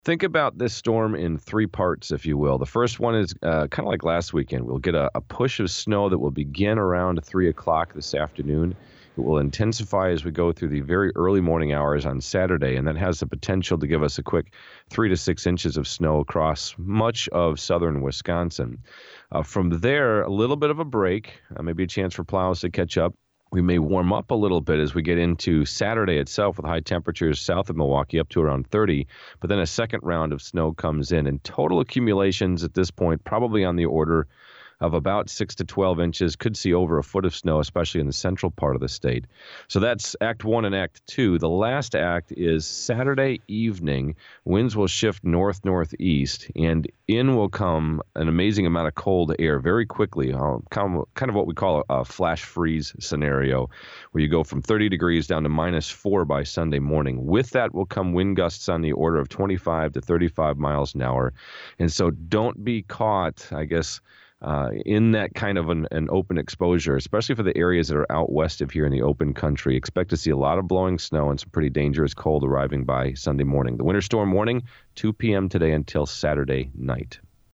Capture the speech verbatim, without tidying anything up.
Think about this storm in three parts, if you will. The first one is uh, kind of like last weekend. We'll get a, a push of snow that will begin around three o'clock this afternoon. It will intensify as we go through the very early morning hours on Saturday, and that has the potential to give us a quick three to six inches of snow across much of southern Wisconsin. Uh, from there, a little bit of a break, uh, maybe a chance for plows to catch up. We may warm up a little bit as we get into Saturday itself with high temperatures south of Milwaukee up to around thirty, but then a second round of snow comes in, and total accumulations at this point probably on the order of about six to twelve inches, could see over a foot of snow, especially in the central part of the state. So that's Act One and Act Two. The last act is Saturday evening. Winds will shift north-northeast, and in will come an amazing amount of cold air very quickly, uh, kind of kind of what we call a, a flash freeze scenario, where you go from thirty degrees down to minus four by Sunday morning. With that will come wind gusts on the order of twenty-five to thirty-five miles an hour. And so don't be caught, I guess, Uh, in that kind of an, an open exposure, especially for the areas that are out west of here in the open country. Expect to see a lot of blowing snow and some pretty dangerous cold arriving by Sunday morning. The winter storm warning, two p.m. today until Saturday night.